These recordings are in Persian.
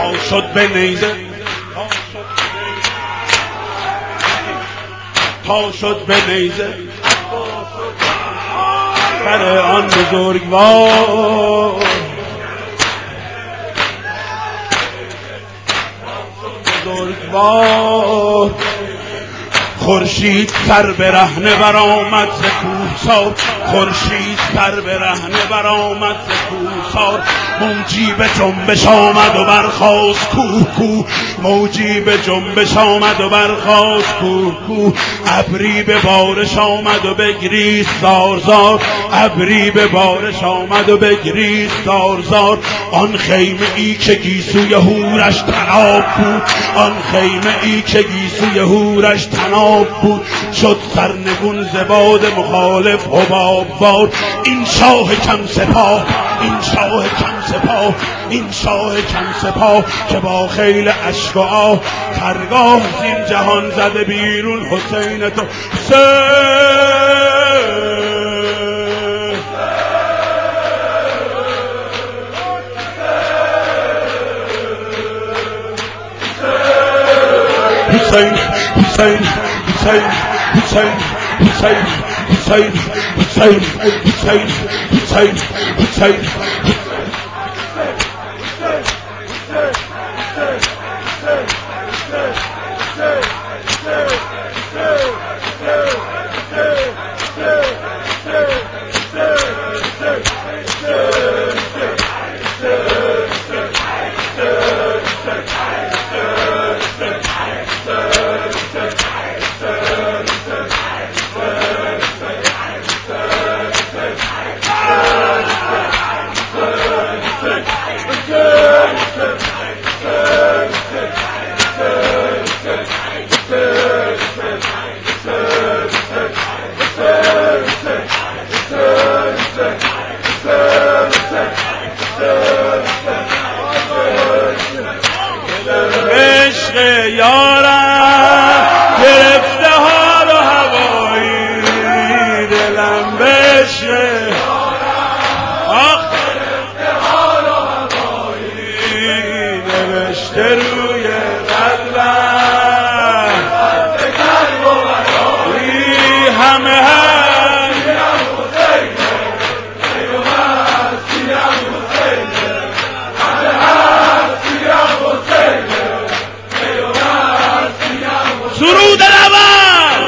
تا شد به نیزه، تا شد به نیزه بر آن بزرگوار. بزرگوار خورشید سر برهنه برآمد ز کوهسار، خورشید سر برهنه برآمد ز کوهسار. موجی به جنبش آمد و برخاست کوه کوه، موجی به جنبش آمد و برخاست کوه کوه. ابری به بارش آمد و بگریست زار زار، ابری به بارش آمد و بگریست زار زار. آن خیمه ای که گیسوی هورش طناب بود، آن خیمه ای که گیسوی هورش طناب بود، شد سرنگون ز باد مخالف حبابوار. این شاه کم سپاه، این شاه کم سپاه، این شاه کم سپاه که با خیل اشک و آه خرگاه زین جهان زده بیرون حسین تو. حسین حسین حسین حسین حسین حسین حسین حسین حسین حسین. عشق یارم گرفته حال و هوایی، دلم به عشق آخ گرفته حال و هوایی، نوشته روی قلبم قلب و برایی همه هم سرود لبم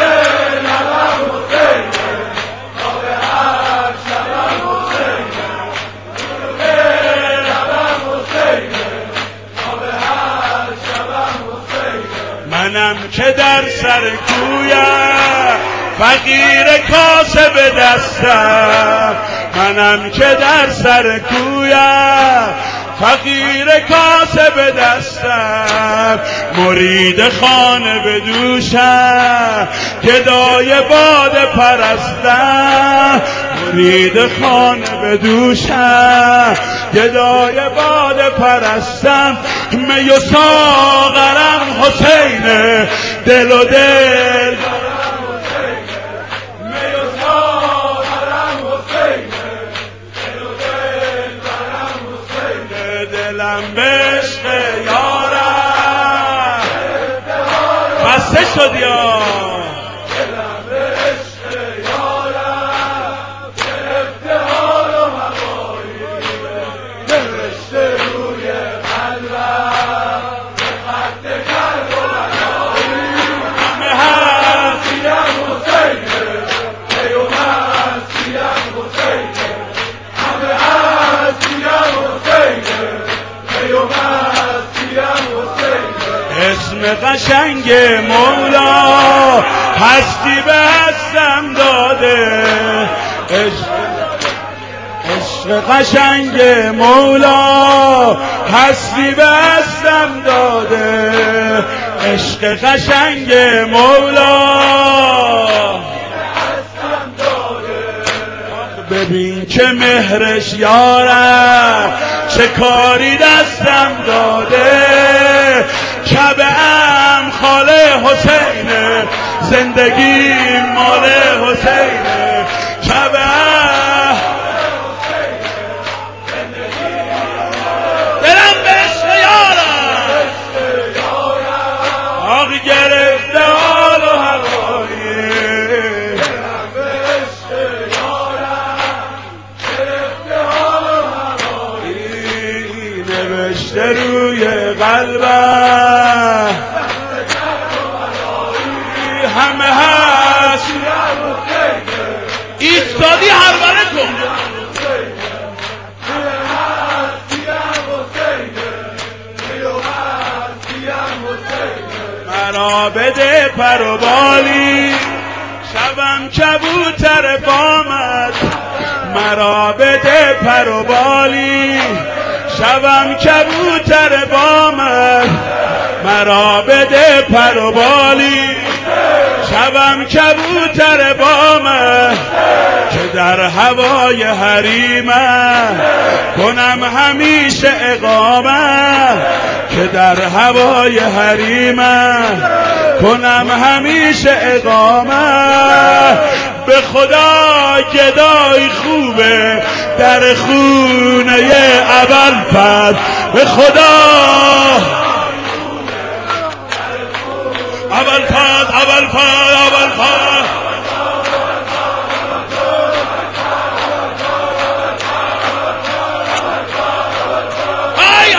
منم که در سر کویم فقیر کاسه به دستم، منم که در سر کویم فقیر کاسه به دستم، مرید خانه به دوشم گدای باده پرستم، مرید خانه به دوشم گدای باده پرستم. می و ساغرم حسین دل و دل، می و ساغرم حسین دل و دل برم حسین، دلم به عشق یارم بسته شد یا دلم به عشق یارم گرفته حال و هوایی، نوشته روی قلبم به خط کرب و بلایی. همه هستیم حسین پیومد سیم حسین، همه هستیم حسین پیومد سیم حسین. اسم قشنگ مولا هستی به هستم داده، عشق قشنگ مولا هستی به هستم داده، عشق قشنگ مولا ببین که مهرش یارم چه کاری دستم داده، کعبه ام خاله حسینه زندگی مال حسینه، کعبه دلم به عشق یارم نوشته روی قلبم همه هست ایستادی هربره کن مرا بده پر و بالی شبم کبوتر بامت مرا بده پر و بالی شبم کبوتر بامت مرا بده پر و بالی شبم کبوتر بامت که در هوای حریمت کنم همیشه اقامت که در هوای حریمت کنم همیشه اقامت به خدا گدای خوبه در خونه ابوالفضل به خدا ابوالفضل ای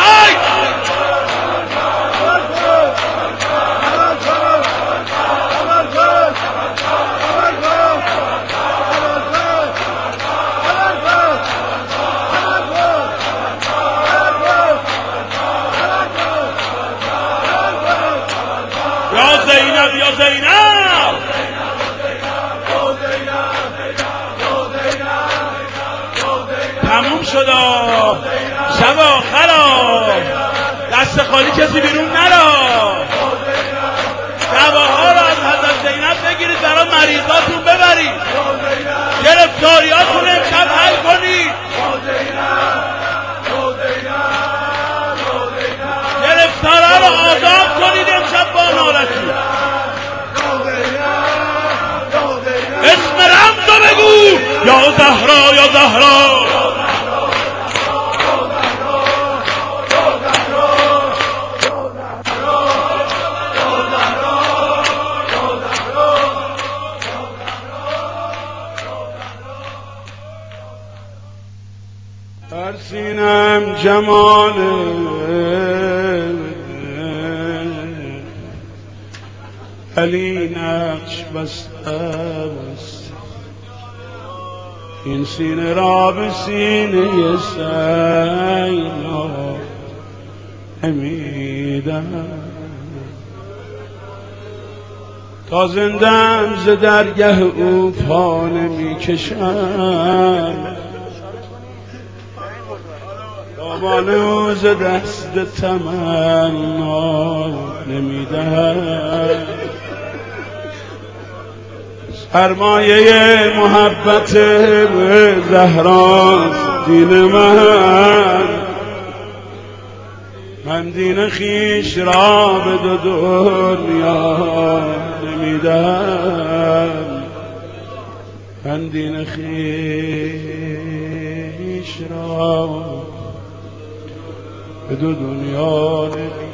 یا زینب تموم شد شب آخرا دست خالی کسی بیرون نرا دواها را از حضرت زینب بگیرید برای مریضاتون ببرید گرفتاریاتون امشب حل کنید گرفتارا رو آزاد کنید امشب با نالتون اسم رمزو بگو یا زهرا یا زهرا در سینم جمال علی نقش بسته است این سینه را به سینه سینا نمیدم تا زندم ز درگه او پا نمیکشم دامان او ز دست تمنا نمیدهم سرمایه محبت زهراست دین من دین خیش را به دو دنیا نمیدم من دین خیش را به دو دنیا نمیدم